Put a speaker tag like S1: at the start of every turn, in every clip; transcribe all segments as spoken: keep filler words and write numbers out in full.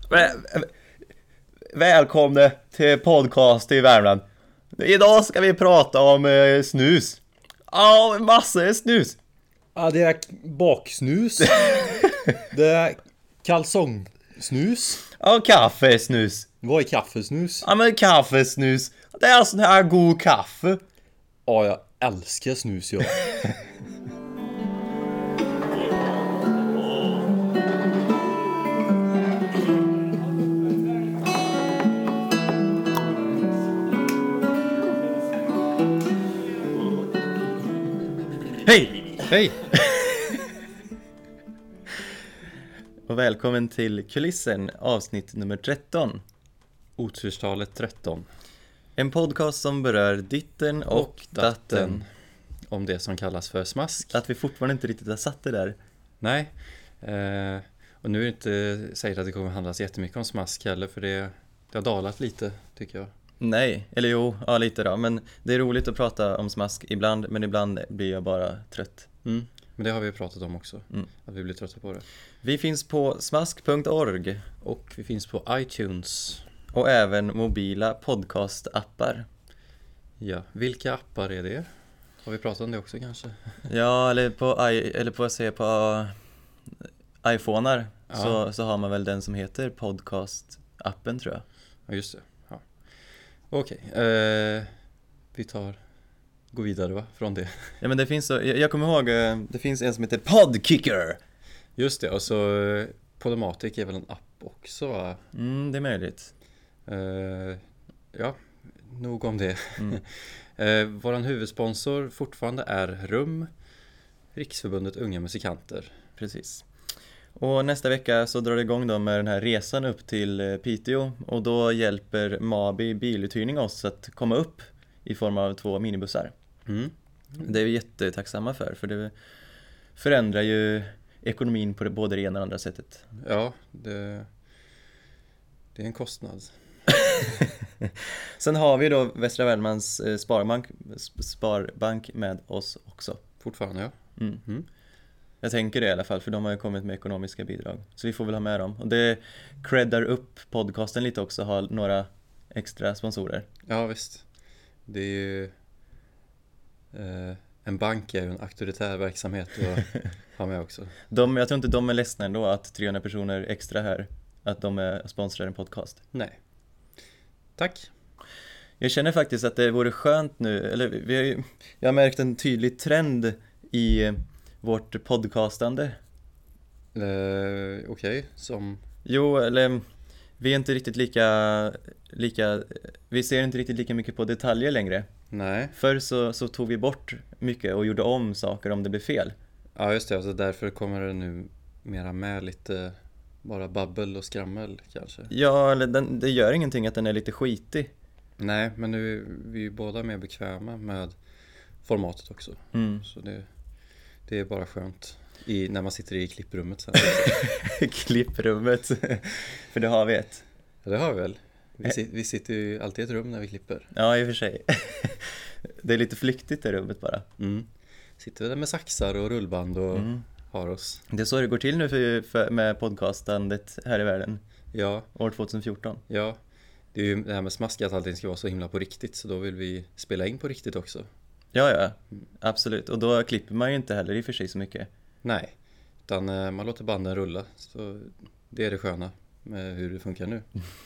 S1: Väl- Välkomna till podcast i Värmland. Idag ska vi prata om eh, snus. Ja, massa snus.
S2: Ja, det är baksnus. Det är kalsongsnus.
S1: Ja, kaffesnus.
S2: Vad är kaffesnus?
S1: Ja, men kaffesnus. Det är sån här god kaffe.
S2: Ja, jag älskar snus, jag.
S1: Hej!
S2: Hej!
S1: Och välkommen till Kulissen, avsnitt nummer tretton.
S2: Oturstalet tretton.
S1: En podcast som berör ditten och,
S2: Och
S1: datten.
S2: datten. Om det som kallas för smask.
S1: Att vi fortfarande inte riktigt har satt det där.
S2: Nej. Eh, och nu är det inte säkert att det kommer handlas jättemycket om smask heller. För det, det har dalat lite, tycker jag.
S1: Nej, eller jo, ja lite då. Men det är roligt att prata om smask ibland, men ibland blir jag bara trött.
S2: Mm. Men det har vi pratat om också.
S1: Mm.
S2: Att vi blir trötta på det.
S1: Vi finns på smask punkt org
S2: Och vi finns på iTunes.
S1: och även mobila podcastappar.
S2: Ja, vilka appar är det? Har vi pratat om det också kanske?
S1: Ja, eller på, i, eller på, se, på uh, iPhonear
S2: Ja.
S1: så, så har man väl den som heter podcast-appen, tror jag.
S2: Ja, just det. Ja. Okej, eh, vi tar, går vidare va, från det.
S1: Ja, men det finns så, jag, jag kommer ihåg, uh, det finns en som heter Podkicker.
S2: Just det, och så eh, Podomatic är väl en app också va?
S1: Mm, det är möjligt.
S2: Eh, ja, nog om det.
S1: Mm.
S2: eh, våran huvudsponsor fortfarande är Rum, Riksförbundet Unga Musikanter.
S1: Precis. Och nästa vecka så drar det igång då med den här resan upp till eh, Piteå. Och då hjälper Mabi biluthyrning oss att komma upp i form av två minibussar.
S2: Mm.
S1: Det är vi jättetacksamma för, för det förändrar ju ekonomin på det, både det ena och andra sättet.
S2: Ja, det, det är en kostnad.
S1: Sen har vi då Västra Värmlands eh, Sparbank, sp- Sparbank med oss också.
S2: Fortfarande ja.
S1: Mm.
S2: Mm.
S1: Jag tänker det i alla fall, för de har ju kommit med ekonomiska bidrag. Så vi får väl ha med dem. Och det creddar upp podcasten lite också, ha några extra sponsorer.
S2: Ja visst. Det är ju eh, en bank är ju en auktoritär verksamhet att ha med också.
S1: De, jag tror inte de är ledsna ändå att trehundra personer extra här, att de är sponsrar en podcast.
S2: Nej. Tack.
S1: Jag känner faktiskt att det vore skönt nu, eller vi har ju, jag har märkt en tydlig trend i vårt podcastande.
S2: Eh, Okej, okay. Som
S1: Jo, eller vi är inte riktigt lika, lika, vi ser inte riktigt lika mycket på detaljer längre.
S2: nej.
S1: Förr så, så tog vi bort mycket och gjorde om saker om det blev fel.
S2: Ja just det, alltså därför kommer det nu mera med lite bara babbel och skrammel kanske.
S1: Ja, eller den, det gör ingenting att den är lite skitig.
S2: Nej, men nu är vi ju båda mer bekväma med formatet också.
S1: Mm.
S2: Så det, det är bara skönt i, när man sitter i klipprummet sen.
S1: Klipprummet, för det har vi ett.
S2: Ja, det har vi väl. Vi, sit, vi sitter ju alltid i ett rum när vi klipper.
S1: Ja, i och för sig. Det är lite flyktigt det rummet bara.
S2: Mm. Sitter vi där med saxar och rullband och
S1: Mm.
S2: har oss.
S1: Det är så det går till nu för, för, med podcastandet här i världen,
S2: Ja,
S1: år tjugohundrafjorton.
S2: ja. Det är ju det här med smask att allting ska vara så himla på riktigt. Så då vill vi spela in på riktigt också.
S1: Ja, ja, absolut. Och då klipper man ju inte heller i och för sig så mycket.
S2: Nej, utan eh, man låter banden rulla. Så det är det sköna med hur det funkar nu.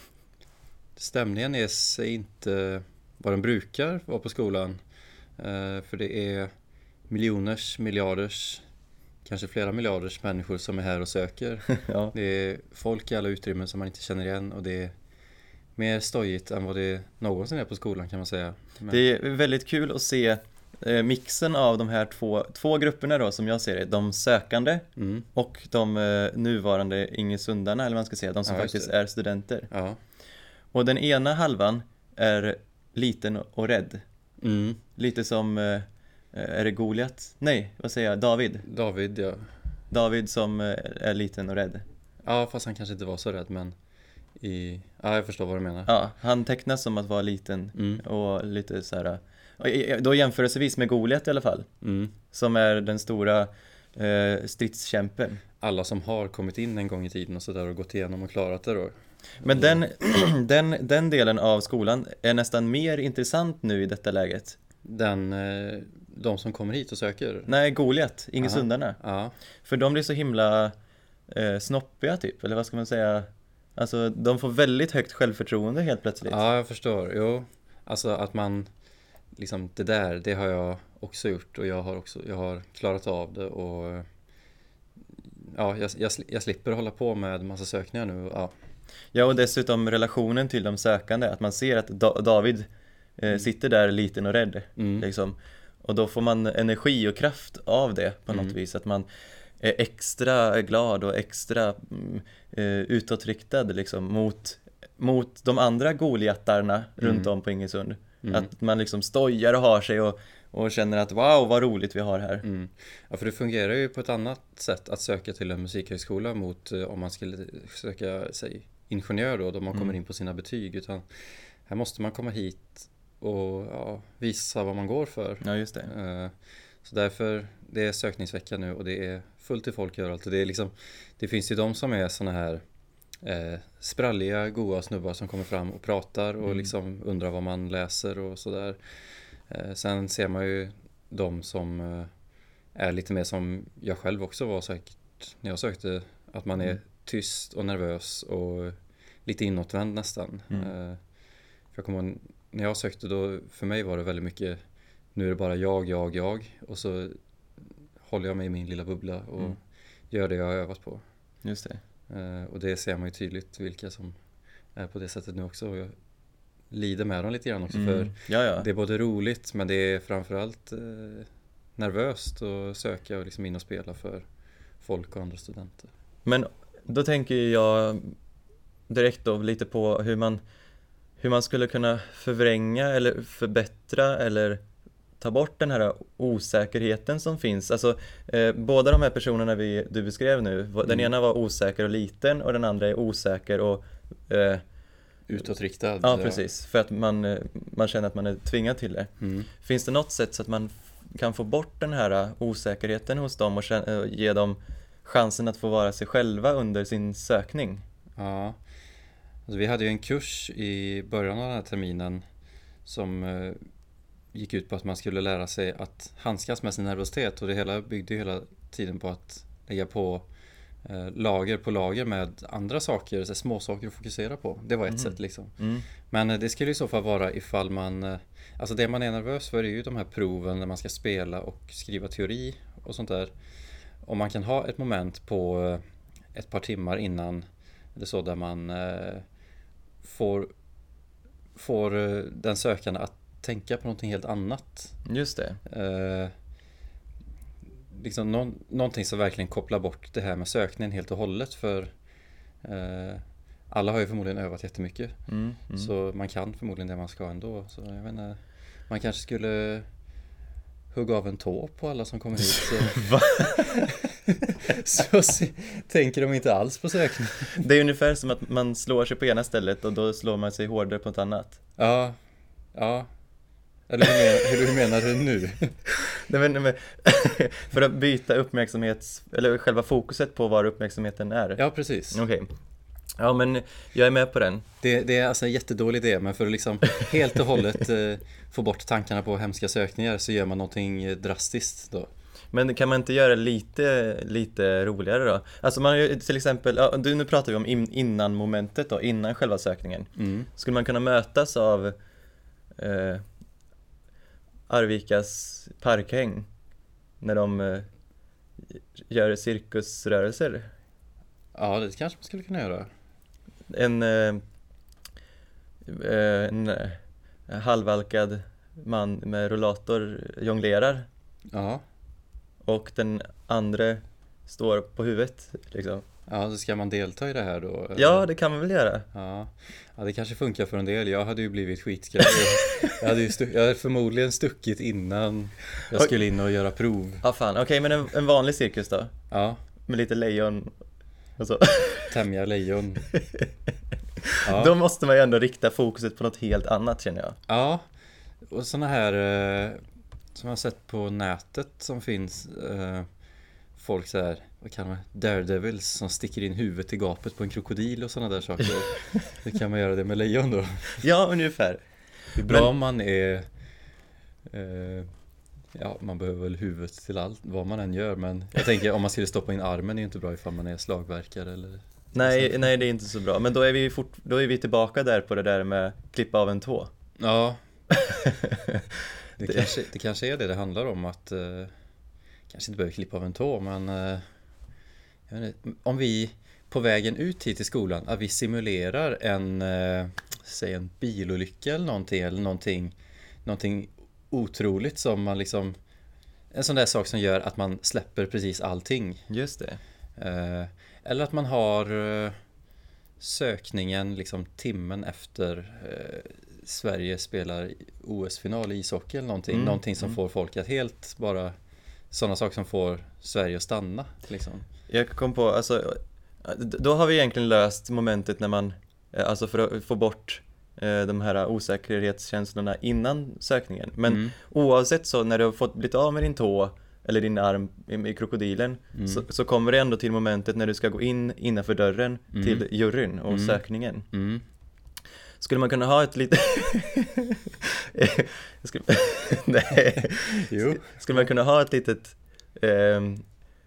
S2: Stämningen är sig inte vad den brukar vara på skolan. Eh, för det är miljoners, miljarders, kanske flera miljarders människor som är här och söker.
S1: Ja.
S2: Det är folk i alla utrymmen som man inte känner igen. Och det är mer stojigt än vad det någonsin är på skolan kan man säga. Men,
S1: Det är väldigt kul att se eh, mixen av de här två, två grupperna då, som jag ser det. De sökande
S2: mm,
S1: och de eh, nuvarande ingesundarna, eller vad man ska säga, de som
S2: Ja, just
S1: faktiskt
S2: det.
S1: är studenter.
S2: ja.
S1: Och den ena halvan är liten och rädd.
S2: Mm.
S1: Lite som, eh, är det Goliat? Nej, vad säger jag? David.
S2: David, ja.
S1: David som eh, är liten och rädd.
S2: Ja, fast han kanske inte var så rädd, men i... Ja, jag förstår vad du menar.
S1: Ja, han tecknas som att vara liten
S2: Mm.
S1: och lite så här. Och då jämförelsevis med Goliat i alla fall,
S2: Mm.
S1: som är den stora eh, stridskämpen.
S2: Alla som har kommit in en gång i tiden och sådär och gått igenom och klarat det då.
S1: Men den, den, den delen av skolan är nästan mer intressant nu i detta läget.
S2: Den, eh, de som kommer hit och söker?
S1: Nej, Goliat, Ingesundarna.
S2: Ja.
S1: För de blir så himla eh, snoppiga typ, eller vad ska man säga? Alltså, de får väldigt högt självförtroende helt plötsligt.
S2: Ja, jag förstår. Jo, alltså att man liksom det där, det har jag också gjort och jag har också jag har klarat av det och ja, jag, jag, jag slipper hålla på med massa sökningar nu. Ja.
S1: Ja, och dessutom relationen till de sökande, att man ser att da- David eh, mm. sitter där liten och rädd mm. liksom. Och då får man energi och kraft av det på något mm. vis, att man är extra glad och extra mm, eh, utåtriktad liksom, mot, mot de andra Goliattarna mm. runt om på Ingesund. Mm. Att man liksom stojar och har sig och, och känner att wow, vad roligt vi har här.
S2: Mm. Ja, för det fungerar ju på ett annat sätt att söka till en musikhögskola mot eh, om man skulle söka sig ingenjör då, då man mm. kommer in på sina betyg, utan här måste man komma hit och ja, visa vad man går för.
S1: Ja, just det.
S2: Uh, så därför, det är sökningsvecka nu och det är fullt i folk överallt. Och det är liksom, det finns ju de som är såna här eh, spralliga, goa snubbar som kommer fram och pratar och mm. liksom undrar vad man läser och sådär. Eh, sen ser man ju de som eh, är lite mer som jag själv också var säkert när jag sökte, att man är mm. tyst och nervös och lite inåtvänd nästan. Mm. Eh, för jag kommer ihåg, när jag sökte då, för mig var det väldigt mycket, nu är det bara jag, jag, jag och så håller jag mig i min lilla bubbla och mm. gör det jag har övat på.
S1: Just det.
S2: Uh, och det ser man ju tydligt vilka som är på det sättet nu också, och jag lider med dem lite grann också mm. för
S1: ja, ja.
S2: det är både roligt men det är framförallt uh, nervöst att söka och liksom in och spela för folk och andra studenter.
S1: Men då tänker jag direkt då lite på hur man hur man skulle kunna förvränga eller förbättra eller ta bort den här osäkerheten som finns. Alltså eh, båda de här personerna vi, du beskrev nu, den mm. ena var osäker och liten och den andra är osäker och eh,
S2: utåtriktad.
S1: Ja, precis. För att man, man känner att man är tvingad till det.
S2: Mm.
S1: Finns det något sätt så att man kan få bort den här osäkerheten hos dem och, känna, och ge dem chansen att få vara sig själva under sin sökning?
S2: Ja. Alltså, vi hade ju en kurs i början av den här terminen som eh, gick ut på att man skulle lära sig att handskas med sin nervositet, och det hela byggde ju hela tiden på att lägga på eh, lager på lager med andra saker, så små saker att fokusera på. Det var ett mm. sätt liksom.
S1: Mm.
S2: Men eh, det skulle i så fall vara ifall man, eh, alltså det man är nervös för är ju de här proven när man ska spela och skriva teori och sånt där. Om man kan ha ett moment på eh, ett par timmar innan eller så, där man eh, får, får eh, den sökande att tänka på någonting helt annat.
S1: Just det.
S2: Eh, liksom någon, någonting som verkligen kopplar bort det här med sökningen helt och hållet, för eh, alla har ju förmodligen övat jättemycket.
S1: Mm, mm.
S2: Så man kan förmodligen det man ska ändå. Så jag vet inte, man kanske skulle hugga av en tå på alla som kommer hit. Så, så se, tänker de inte alls på sökning.
S1: Det är ungefär som att man slår sig på ena stället och då slår man sig hårdare på ett annat.
S2: Ja, ja. Eller hur menar, hur menar du nu?
S1: Nej, men, men, för att byta uppmärksamhets, eller själva fokuset på var uppmärksamheten är.
S2: Ja, precis.
S1: Okej. Okay. Ja, men jag är med på den.
S2: Det, det är alltså en jättedålig idé, men för att liksom helt och hållet eh, få bort tankarna på hemska sökningar så gör man någonting drastiskt då.
S1: Men kan man inte göra lite, lite roligare då? Alltså man ju till exempel, ja, du, nu pratar vi om in, innan momentet då, innan själva sökningen.
S2: Mm.
S1: Skulle man kunna mötas av eh, Arvikas parkhäng när de eh, gör cirkusrörelser?
S2: Ja, det kanske man skulle kunna göra.
S1: En, eh, en eh, halvalkad man med rollator jonglerar.
S2: Ja.
S1: Och den andra står på huvudet liksom.
S2: Ja, så ska man delta i det här då? Eller?
S1: Ja, det kan man väl göra.
S2: Ja. Ja, det kanske funkar för en del. Jag hade ju blivit skitskräck. jag, hade ju stu- jag hade förmodligen stuckit innan jag skulle in och göra prov.
S1: Ja, fan. Okej, okay, men en, en vanlig cirkus då?
S2: Ja.
S1: Med lite lejon och så.
S2: Tämja lejon. Ja.
S1: Då måste man ju ändå rikta fokuset på något helt annat, känner jag.
S2: Ja, och såna här eh, som jag har sett på nätet som finns eh, folk så här, vad kan man, daredevils som sticker in huvudet i gapet på en krokodil och sådana där saker. Hur kan man göra det med lejon då?
S1: Ja, ungefär.
S2: Det är bra Men... om man är eh, ja, man behöver väl huvudet till allt, vad man än gör, men jag tänker om man skulle stoppa in armen är ju inte bra ifall man är slagverkare eller...
S1: Nej, nej, det är inte så bra. Men då är vi fort, då är vi tillbaka där på det där med klippa av en tå.
S2: Ja. det, kanske, det kanske är det det handlar om, att eh, kanske inte behöver klippa av en tå, men eh, jag vet inte, om vi på vägen ut hit till skolan, att vi simulerar en eh, säg en bilolycka eller någonting, eller någonting, någonting otroligt som man liksom, en sån där sak som gör att man släpper precis allting.
S1: Just det.
S2: Eh, eller att man har eh, sökningen liksom timmen efter eh, Sverige spelar O S-final i ishockey eller någonting. Mm. Någonting som mm. får folk att helt bara, sådana saker som får Sverige att stanna liksom.
S1: Jag kom på, alltså då har vi egentligen löst momentet när man, alltså för att få bort de här osäkerhetskänslorna innan sökningen. Men mm. oavsett så, när du har fått blivit av med din tå eller din arm i, i krokodilen mm. så, så kommer det ändå till momentet när du ska gå in innanför dörren mm. till juryn och mm. sökningen. Mm. Skulle man kunna ha ett litet... skulle... Nej. Jo. Skulle man kunna ha ett litet... Um...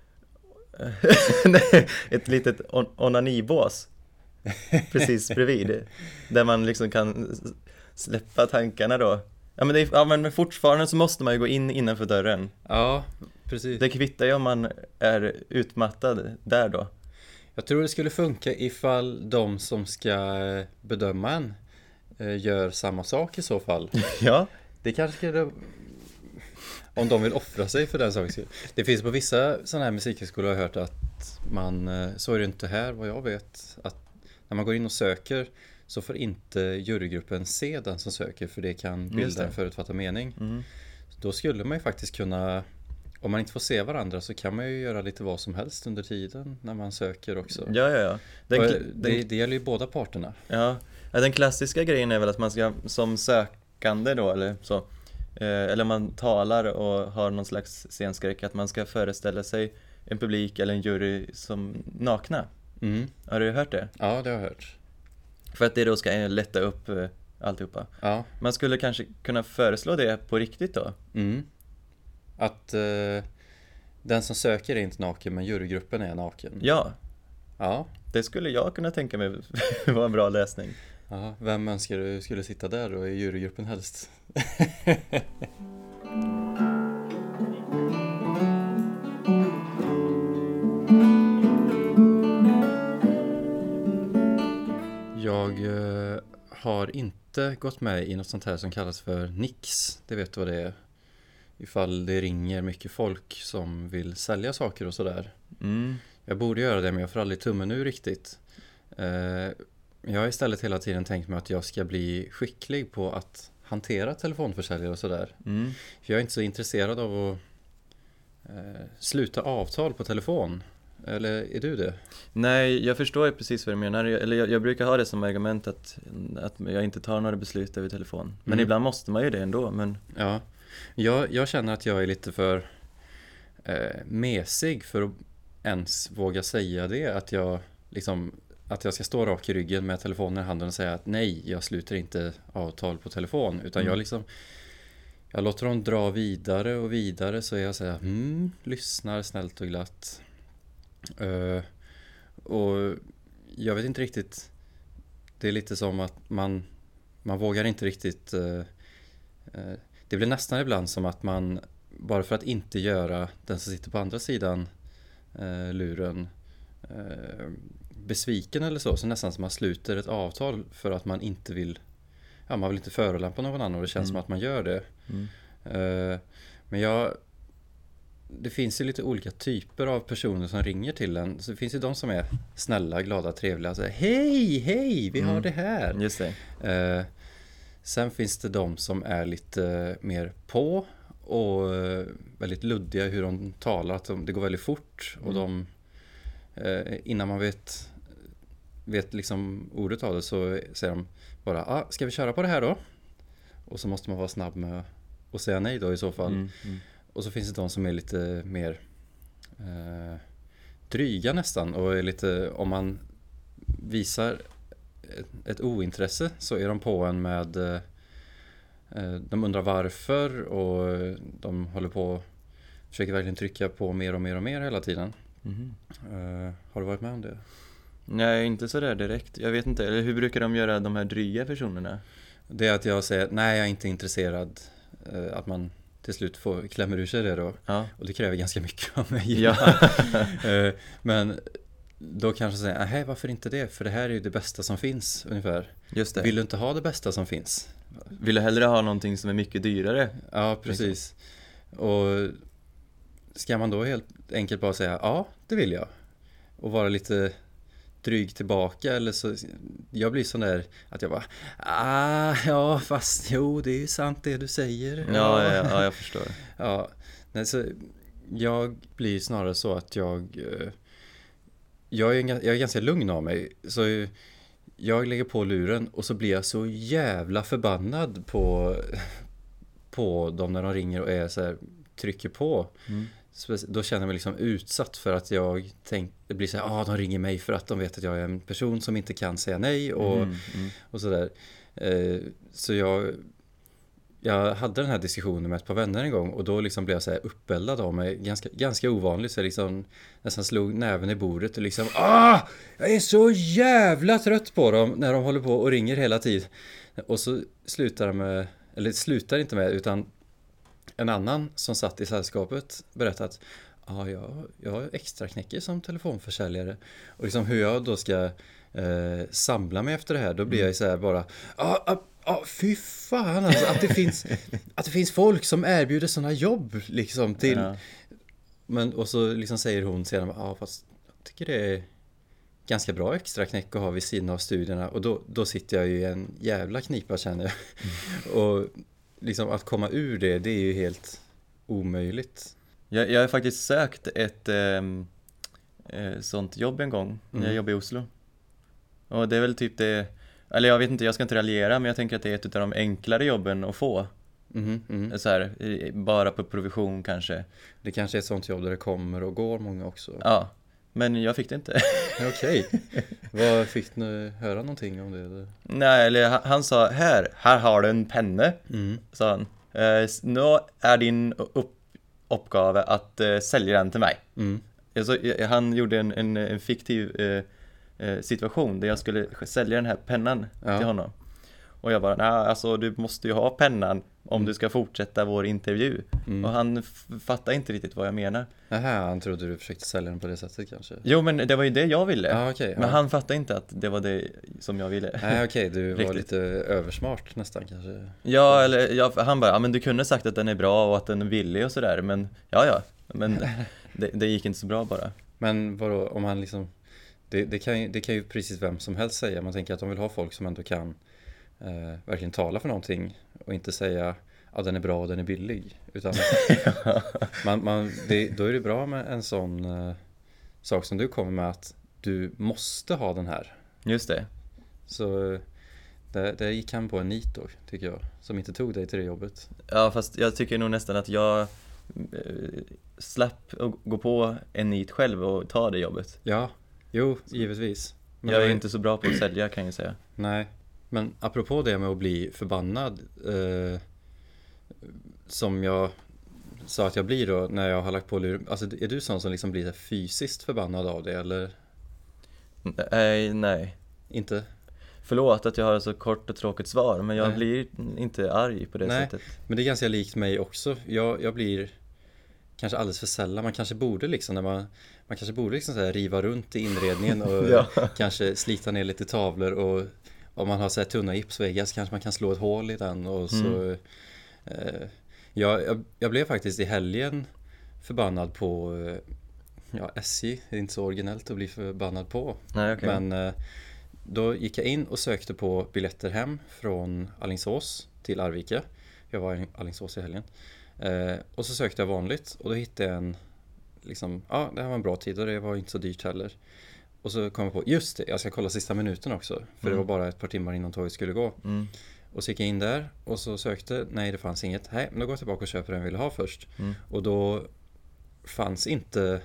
S1: ett litet on- onanibås precis bredvid, där man liksom kan släppa tankarna då. Ja men, det är, ja men fortfarande så måste man ju gå in innanför dörren.
S2: Ja, precis.
S1: Det kvittar ju om man är utmattad där då.
S2: Jag tror det skulle funka ifall de som ska bedöma en gör samma sak i så fall.
S1: Ja.
S2: Det kanske skulle... Om de vill offra sig för den saken. Det finns på vissa sådana här musikhögskolor, jag har hört att man, så är det inte här vad jag vet, att när man går in och söker så får inte jurygruppen se den som söker, för det kan bilda en förutfattad mening. Mm. Då skulle man ju faktiskt kunna, om man inte får se varandra så kan man ju göra lite vad som helst under tiden när man söker också.
S1: Ja, ja, ja. Den,
S2: det, det, det gäller ju båda parterna.
S1: Ja. Ja, den klassiska grejen är väl att man ska som sökande då, eller så, eller man talar och har någon slags scenskräck, att man ska föreställa sig en publik eller en jury som nakna. Mm. Har du hört det?
S2: Ja, det har jag hört.
S1: För att det då ska lätta upp alltihopa.
S2: Ja.
S1: Man skulle kanske kunna föreslå det på riktigt då.
S2: Mm. Att eh, den som söker är inte naken, men jurygruppen är naken.
S1: Ja.
S2: Ja.
S1: Det skulle jag kunna tänka mig vara en bra lösning.
S2: Ja, vem önskar du skulle sitta där då i jurygruppen helst? Jag eh, har inte gått med i något sånt här som kallas för Nix. Det vet du vad det är? Ifall det ringer mycket folk som vill sälja saker och sådär. Mm. Jag borde göra det, men jag får aldrig tummen ur riktigt. Eh, jag har istället hela tiden tänkt mig att jag ska bli skicklig på att hantera telefonförsäljare och sådär. Mm. För jag är inte så intresserad av att eh, sluta avtal på telefon. Eller är du det?
S1: Nej, jag förstår precis vad du menar. Eller jag, jag brukar ha det som argument att, att jag inte tar några beslut över telefon. Men mm. ibland måste man ju det ändå. Men...
S2: Ja, jag, jag känner att jag är lite för eh, mesig för att ens våga säga det. Att jag, liksom, att jag ska stå rak i ryggen med telefonen i handen och säga att nej, jag sluter inte avtal på telefon. Utan mm. jag liksom... Jag låter dem dra vidare och vidare, så jag säger hmm, lyssnar snällt och glatt. Uh, och jag vet inte riktigt, det är lite som att man man vågar inte riktigt uh, uh, det blir nästan ibland som att man, bara för att inte göra den som sitter på andra sidan uh, luren uh, besviken eller så, så nästan som man sluter ett avtal för att man inte vill, ja, man vill inte förolämpa någon annan, och det känns mm. som att man gör det. mm. uh, men jag Det finns ju lite olika typer av personer som ringer till en. Så det finns ju de som är snälla, glada, trevliga. Så, hej, hej, vi mm. har det här.
S1: Just det.
S2: Eh, sen finns det de som är lite mer på och väldigt luddiga hur de talar. Att de, det går väldigt fort. Mm. Och de, eh, innan man vet, vet liksom ordet av det, så säger de bara, ah, ska vi köra på det här då? Och så måste man vara snabb med att säga nej då i så fall. Mm. Mm. Och så finns det de som är lite mer eh, dryga nästan, och är lite, om man visar ett, ett ointresse så är de på en med eh, de undrar varför, och de håller på försöker verkligen trycka på mer och mer och mer hela tiden. Mm. Uh, har du varit med om det?
S1: Nej, inte så där direkt. Jag vet inte, eller hur brukar de göra, de här dryga personerna?
S2: Det är att jag säger nej, jag är inte intresserad, uh, att man till slut får klämmer ur sig det då. Ja. Och det kräver ganska mycket av mig. Ja. uh, men då kanske säger nej, varför inte det? För det här är ju det bästa som finns ungefär. Just det. Vill du inte ha det bästa som finns?
S1: Vill du hellre ha någonting som är mycket dyrare?
S2: Ja, precis. Och ska man då helt enkelt bara säga ja, det vill jag, och vara lite dryg tillbaka, eller så jag blir sån där att jag bara ah, ja, fast jo, det är ju sant det du säger.
S1: Ja, ja, ja, jag förstår.
S2: Ja, nej, så jag blir snarare så att jag jag är, jag är ganska lugn av mig, så jag lägger på luren och så blir jag så jävla förbannad på på dem när de ringer och är så här, trycker på. Mm. Då känner jag mig liksom utsatt för att jag tänk, det blir så här, ah, de ringer mig för att de vet att jag är en person som inte kan säga nej och, mm, mm. och sådär. Eh, så jag jag hade den här diskussionen med ett par vänner en gång, och då liksom blev jag så här uppeldad av mig, ganska, ganska ovanligt, så jag liksom nästan slog näven i bordet och liksom ah, jag är så jävla trött på dem när de håller på och ringer hela tiden. Och så slutar de med, eller slutar inte med, utan en annan som satt i sällskapet berättade att ah, jag, jag har extra knäcker som telefonförsäljare. Och liksom hur jag då ska eh, samla mig efter det här, då blir jag så här bara ah, ah, ah, fy fan alltså, att det finns att det finns folk som erbjuder sådana jobb liksom till. Ja. Men, och så liksom säger hon sedan, ja ah, fast jag tycker det är ganska bra extra knäck att ha vid sidan av studierna. Och då, då sitter jag ju i en jävla knipa, känner jag. Mm. Och liksom att komma ur det, det är ju helt omöjligt.
S1: Jag, jag har faktiskt sökt ett eh, sånt jobb en gång när mm. jag jobbade i Oslo. Och det är väl typ det, eller jag vet inte, jag ska inte raljera, men jag tänker att det är ett av de enklare jobben att få. Mm, mm. Så här, bara på provision kanske.
S2: Det kanske är ett sånt jobb där det kommer och går många också.
S1: Ja, men jag fick det inte.
S2: Okej. Vad fick du höra någonting om det? Eller?
S1: Nej, eller han sa, här, här har du en penna. Mm. Sa han. Eh, nu är din upp, uppgave att eh, sälja den till mig. Mm. Så, han gjorde en, en, en fiktiv eh, eh, situation där jag skulle sälja den här pennan ja. till honom. Och jag bara, nej, alltså du måste ju ha pennan om du ska fortsätta vår intervju. Mm. Och han f- fattar inte riktigt vad jag menar.
S2: Aha, han trodde du försökte sälja den på det sättet kanske.
S1: Jo, men det var ju det jag ville.
S2: Ah, okay,
S1: men ja. han fattade inte att det var det som jag ville.
S2: Nej, okej, okay, du var lite översmart nästan kanske.
S1: Ja, eller ja, han bara, ja men du kunde sagt att den är bra och att den är billig och sådär. Men ja, ja, men det, det gick inte så bra bara.
S2: Men vadå, om han liksom, det, det, kan ju, det kan ju precis vem som helst säga. Man tänker att de vill ha folk som ändå kan eh, verkligen tala för någonting och inte säga ja, den är bra och den är billig, utan man, man, det, då är det bra med en sån uh, sak som du kommer med, att du måste ha den här.
S1: Just det.
S2: Så det, det gick han på en nit då, tycker jag, som inte tog dig till det jobbet.
S1: Ja, fast jag tycker nog nästan att jag eh, slapp att gå på en nit själv och ta det jobbet.
S2: Ja, jo, givetvis.
S1: Men jag är inte så bra på att sälja, kan jag säga.
S2: Nej, men apropå det med att bli förbannad, eh, som jag sa att jag blir då när jag har lagt på lur. Alltså är du sån som liksom blir fysiskt förbannad av det, eller?
S1: Nej, nej.
S2: Inte?
S1: Förlåt att jag har ett så kort och tråkigt svar, men jag nej. blir inte arg på det nej, sättet.
S2: Men det är ganska likt mig också. Jag, jag blir kanske alldeles för sällan. Man kanske borde liksom när man, man kanske borde liksom så här riva runt i inredningen och ja. kanske slita ner lite tavlor, och om man har så här tunna gipsväggar så kanske man kan slå ett hål i den och så mm. eh, jag, jag, jag blev faktiskt i helgen förbannad på ja, S J. Det är inte så originellt att bli förbannad på.
S1: Nej, okay.
S2: Men eh, då gick jag in och sökte på biljetter hem från Alingsås till Arvika. Jag var i Alingsås i helgen. Eh, och så sökte jag vanligt, och då hittade jag en liksom, ja, det här var en bra tid och det var inte så dyrt heller. Och så kom jag på, just det, jag ska kolla sista minuten också. För mm. det var bara ett par timmar innan tåget skulle gå. Mm. Och så gick jag in där och så sökte, nej det fanns inget. Nej, men då går jag tillbaka och köper den jag ville ha först. Mm. Och då fanns inte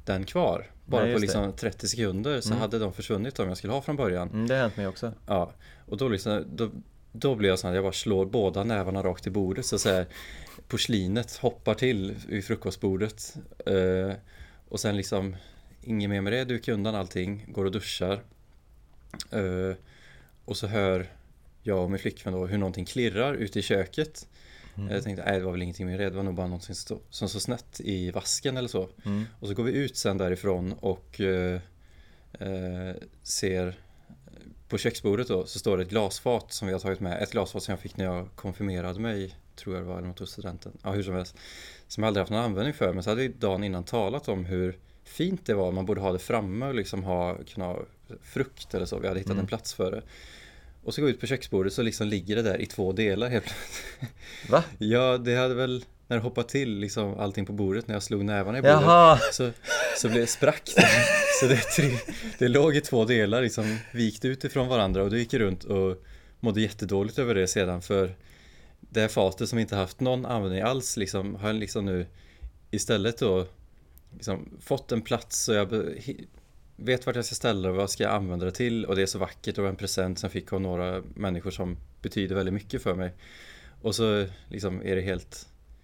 S2: den kvar. Bara
S1: Nej,
S2: på
S1: just
S2: liksom trettio sekunder så
S1: Mm.
S2: hade de försvunnit om jag skulle ha från början.
S1: Mm, det har hänt mig också.
S2: Ja, och då liksom, då, då blir jag sån att jag bara slår båda nävarna rakt i bordet. Så, så här, porslinet hoppar till i frukostbordet. Eh, och sen liksom, inget mer med det, dukar undan allting, går och duschar. Eh, och så hör jag och min flickvän då hur någonting klirrar ute i köket.
S1: Mm.
S2: Jag tänkte, nej det var väl ingenting med det, det var nog bara någonting som stod, som så snett i vasken eller så.
S1: Mm.
S2: Och så går vi ut sen därifrån och eh, eh, ser på köksbordet då, så står det ett glasfat som vi har tagit med. Ett glasfat som jag fick när jag konfirmerade mig, tror jag det var, eller något hos studenten. Ja, hur som helst. Som jag aldrig haft någon användning för, men så hade vi dagen innan talat om hur fint det var. Man borde ha det framme och liksom ha, kunna ha frukt eller så. Vi hade hittat
S1: Mm.
S2: en plats för det. Och så går vi ut på köksbordet så liksom ligger det där i två delar helt plötsligt.
S1: Va?
S2: Ja, det hade väl, när det hoppade till liksom allting på bordet, när jag slog nävarna i bordet.
S1: Jaha!
S2: Så, så blev det sprack det. Så det, tre, det låg i två delar liksom vikt ut ifrån varandra. Och du gick runt och mådde jättedåligt över det sedan. För det här fatet som inte haft någon användning alls liksom, har liksom nu istället då liksom fått en plats. Så jag be, vet vart jag ska ställa det och vad ska jag använda det till. Och det är så vackert och en present som jag fick av några människor som betyder väldigt mycket för mig. Och så liksom är det helt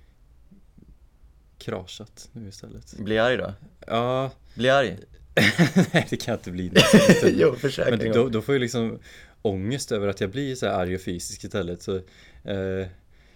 S2: kraschat nu istället.
S1: Bli arg då?
S2: Ja.
S1: Bli arg?
S2: Nej, det kan jag inte bli.
S1: Jo, försök.
S2: Men då, då får jag liksom ångest över att jag blir så här arg och fysisk istället. Så, eh,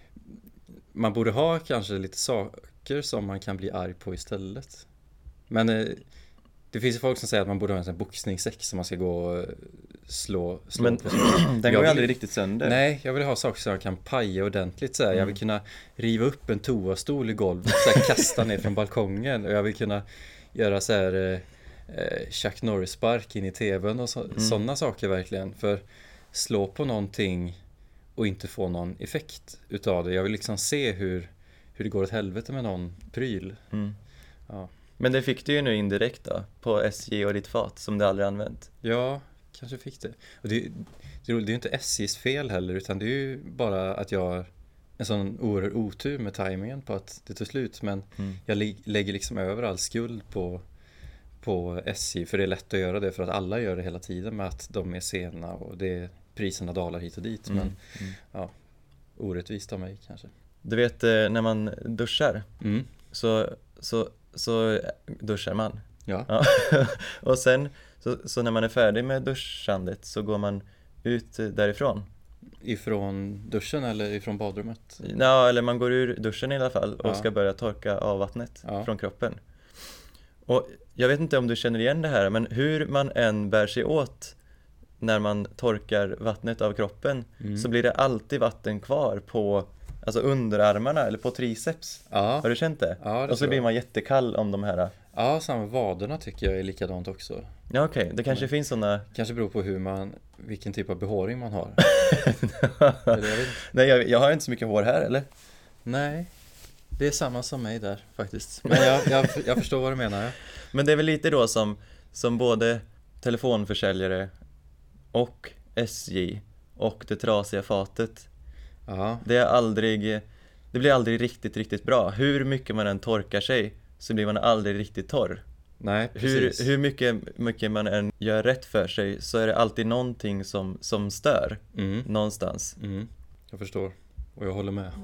S2: man borde ha kanske lite saker som man kan bli arg på istället. Men eh, det finns ju folk som säger att man borde ha en sån här boxningssäck som man ska gå och slå, slå
S1: Men
S2: på.
S1: den går ju
S2: vill,
S1: aldrig riktigt sönder.
S2: Nej, jag vill ha saker som jag kan paja ordentligt så här.
S1: Mm.
S2: Jag vill kunna riva upp en toastol i golvet så här, kasta ner från balkongen. Och jag vill kunna göra så här eh, Chuck Norris-spark in i tvn och så,
S1: Mm.
S2: sådana saker verkligen. För slå på någonting och inte få någon effekt utav det. Jag vill liksom se hur, hur det går åt helvete med någon pryl.
S1: Mm.
S2: Ja.
S1: Men det fick du ju nu indirekt då, på S J och ditt fat som du aldrig använt.
S2: Ja, kanske fick det. Och det, det är ju inte S J:s fel heller, utan det är ju bara att jag har en sån oerhörd otur med tajmingen på att det tog slut. Men
S1: Mm.
S2: jag lä- lägger liksom över all skuld på, på S J, för det är lätt att göra det för att alla gör det hela tiden med att de är sena och det, priserna dalar hit och dit.
S1: Mm.
S2: Men
S1: Mm.
S2: ja, orättvist av mig kanske.
S1: Du vet eh, när man duschar
S2: Mm.
S1: så, så, så duschar man.
S2: Ja.
S1: Ja. Och sen så, så när man är färdig med duschandet så går man ut eh, därifrån.
S2: Ifrån duschen eller ifrån badrummet?
S1: Ja, eller man går ur duschen i alla fall och
S2: Ja.
S1: ska börja torka av vattnet
S2: Ja.
S1: från kroppen. Och jag vet inte om du känner igen det här, men hur man än bär sig åt när man torkar vattnet av kroppen
S2: Mm.
S1: så blir det alltid vatten kvar på alltså underarmarna eller på triceps.
S2: Ja.
S1: Har du känt det?
S2: Ja, det
S1: och så
S2: tror
S1: blir
S2: jag.
S1: man jättekall om de här.
S2: Ja, samma vaderna tycker jag är likadant också.
S1: Ja, okej. Okay. Det kanske
S2: Men-
S1: finns sådana.
S2: Kanske beror på hur man, vilken typ av behåring man har. Eller jag vet inte.
S1: Nej, jag, jag har inte så mycket hår här, eller?
S2: Nej, det är samma som mig där faktiskt. Men jag, jag, jag förstår vad du menar. Ja.
S1: Men det är väl lite då som, som både telefonförsäljare och S J och det trasiga fatet.
S2: Ja,
S1: Det är aldrig, det blir aldrig riktigt, riktigt bra. Hur mycket man än torkar sig så blir man aldrig riktigt torr.
S2: nej
S1: Hur,
S2: precis.
S1: hur mycket, mycket man än gör rätt för sig så är det alltid någonting som, som stör
S2: Mm,
S1: någonstans.
S2: mm, jag förstår. Och jag håller med.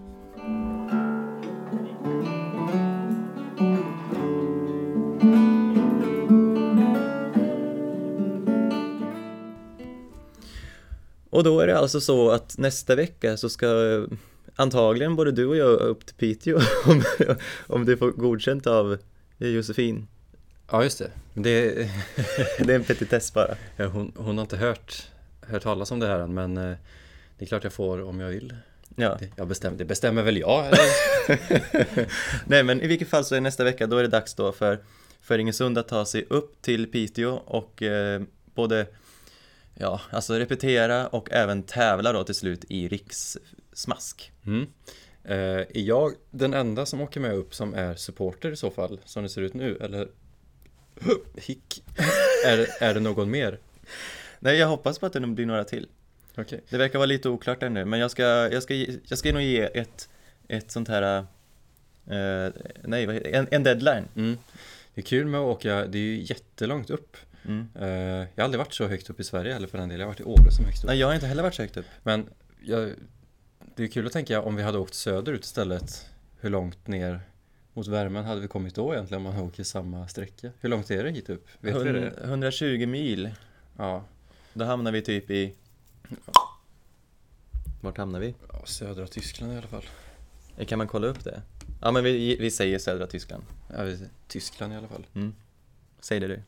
S1: Och då är det alltså så att nästa vecka så ska eh, antagligen både du och jag upp till Piteå om, om det får godkänt av Josefin.
S2: Ja, just det. Men det
S1: Det är en petitess bara.
S2: ja, hon, hon har inte hört, hört talas om det här än, men eh, det är klart jag får om jag vill.
S1: Ja.
S2: Det, jag bestämmer, det bestämmer väl jag, eller?
S1: Nej, men i vilket fall så är nästa vecka, då är det dags då för, för Ingesund att ta sig upp till Piteå och eh, både ja, alltså repetera och även tävla då till slut i rikssmask.
S2: Mm. Eh, är jag den enda som åker med upp som är supporter i så fall, som det ser ut nu, eller hick, är, är det någon mer?
S1: Nej, jag hoppas på att det blir några till.
S2: Okej.
S1: Det verkar vara lite oklart ännu, men jag ska, jag ska, ge- jag ska nog ge ett, ett sånt här, eh, nej, vad heter det? En, en deadline.
S2: Mm. Det är kul med att åka, det är ju jättelångt upp.
S1: Mm.
S2: Uh, jag har aldrig varit så högt upp i Sverige eller för den delen. Jag har varit i Åre som högst upp.
S1: Nej, jag har inte heller varit så högt upp.
S2: Men jag, det är kul att tänka om vi hade åkt söderut istället. Hur långt ner mot värmen hade vi kommit då egentligen om man åker samma sträcka? Hur långt är det hit upp? Vet vi det?
S1: hundratjugo mil.
S2: Ja.
S1: Då hamnar vi typ i... Vart hamnar vi?
S2: Ja, södra Tyskland i alla fall.
S1: Kan man kolla upp det? Ja, men vi, vi säger södra Tyskland.
S2: Ja, vi, Tyskland i alla fall.
S1: Mm. Säg det du.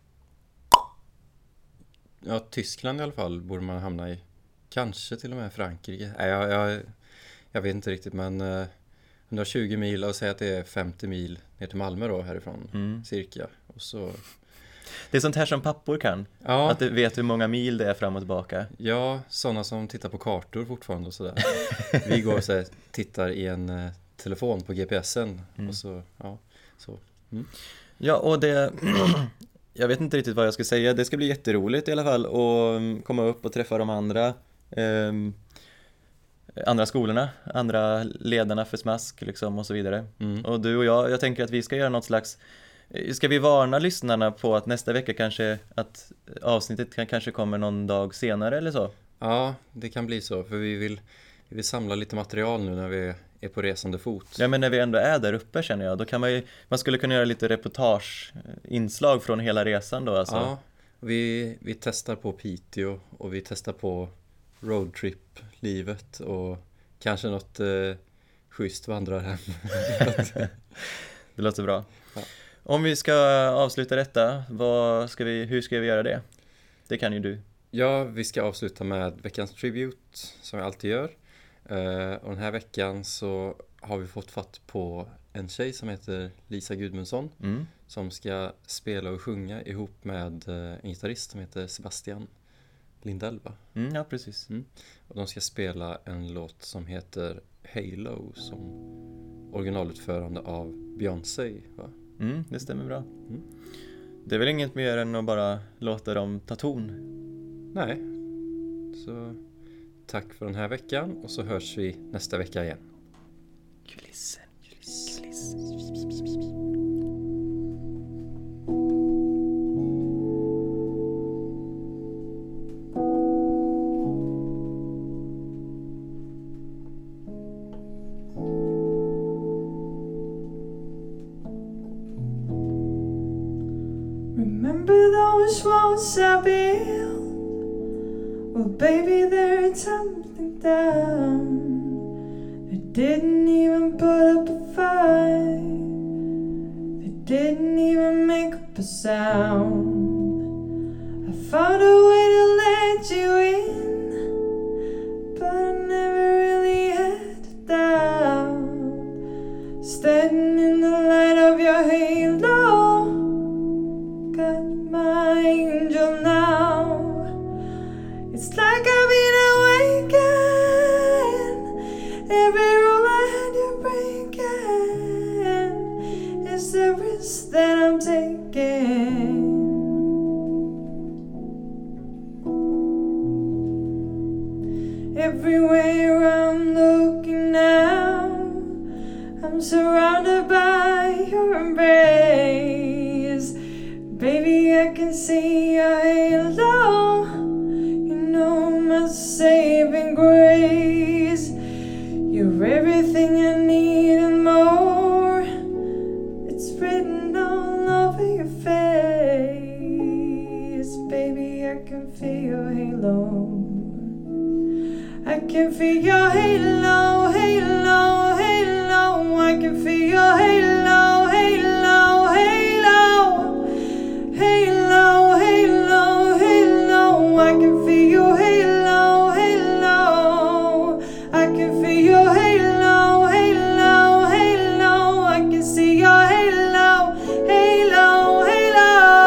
S2: Ja, Tyskland i alla fall borde man hamna i. Kanske till och med Frankrike. Nej, jag, jag, jag vet inte riktigt, men eh, hundratjugo mil och säg att det är femtio mil ner till Malmö då härifrån,
S1: Mm.
S2: cirka. Och så...
S1: Det är sånt här som pappor kan.
S2: Ja.
S1: Att du vet hur många mil det är fram och tillbaka.
S2: Ja, sådana som tittar på kartor fortfarande och sådär. Vi går och så här, tittar i en eh, telefon på G P S'en
S1: Mm.
S2: och så, ja, så. Mm.
S1: Ja, och det... Jag vet inte riktigt vad jag ska säga. Det ska bli jätteroligt i alla fall att komma upp och träffa de andra eh, andra skolorna, andra ledarna för Smask liksom och så vidare.
S2: Mm.
S1: Och du och jag, jag tänker att vi ska göra något slags... Ska vi varna lyssnarna på att nästa vecka kanske att avsnittet kan, kanske kommer någon dag senare eller så?
S2: Ja, det kan bli så, för vi vill, vi vill samla lite material nu när vi är på resande fot.
S1: Ja, men när vi ändå är där uppe känner jag, då kan man ju, man skulle kunna göra lite reportageinslag från hela resan då alltså.
S2: Ja, vi, vi testar på Piteå och vi testar på roadtrip-livet och kanske något eh, schysst vandrarhem.
S1: Det låter bra.
S2: Ja.
S1: Om vi ska avsluta detta, vad ska vi, hur ska vi göra det? Det kan ju du.
S2: Ja, vi ska avsluta med veckans tribute som vi alltid gör. Uh, och den här veckan så har vi fått fatt på en tjej som heter Lisa Gudmundsson
S1: Mm.
S2: som ska spela och sjunga ihop med uh, en gitarrist som heter Sebastian Lindell, va?
S1: Mm, ja, precis.
S2: Mm. Och de ska spela en låt som heter Halo som originalutförande av Beyoncé, va?
S1: Mm, det stämmer bra.
S2: Mm.
S1: Det är väl inget mer än att bara låta dem ta ton.
S2: Nej. Så tack för den här veckan och så hörs vi nästa vecka igen.
S1: Kulissen, kulissen, kulissen.
S3: Remember those walls I built? Well, baby, they're tumbling down. They didn't even put up a fight. They didn't even make up a sound. I found a way to let you in, but I never really had a doubt. Standing in the light of your halo, got my angel now. It's like I've been awakened. Every rule I had you breaking is the risk that I'm taking. Everywhere I'm looking now, I'm surrounded by your embrace. Baby, I can see your halo. You know my saving grace. You're everything I need and more. It's written all over your face. Baby, I can feel your halo. I can feel your halo, halo, halo. I can feel your halo, halo, halo. Halo, halo, halo. I can feel your halo, halo. I can feel your halo, halo, halo. I can see your halo, halo, halo.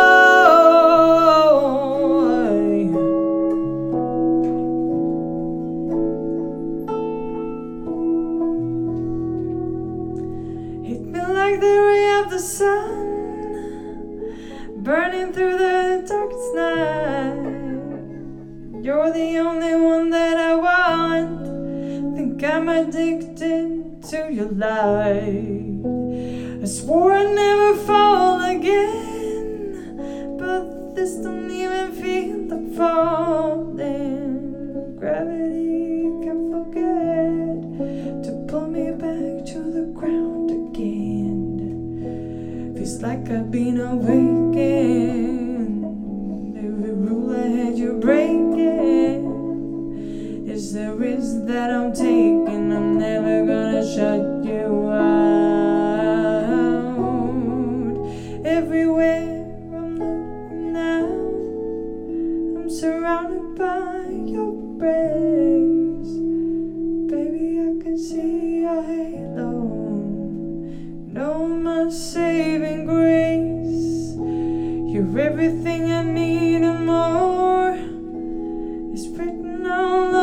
S3: Hit me like the ray of the sun, burning through the darkest night. You're the only one that I want. Think I'm addicted to your light. I swore I'd never fall again, but this don't even feel like falling. Gravity can't forget to pull me back to the ground again. Feels like I've been awakened. Every rule I had you breaking. Is the risk that I'm taking? I'm never gonna shut you out. Everywhere I'm looking now, I'm surrounded by your rays. Baby, I can see your halo. Know my saving grace. You're everything I need and more. It's written all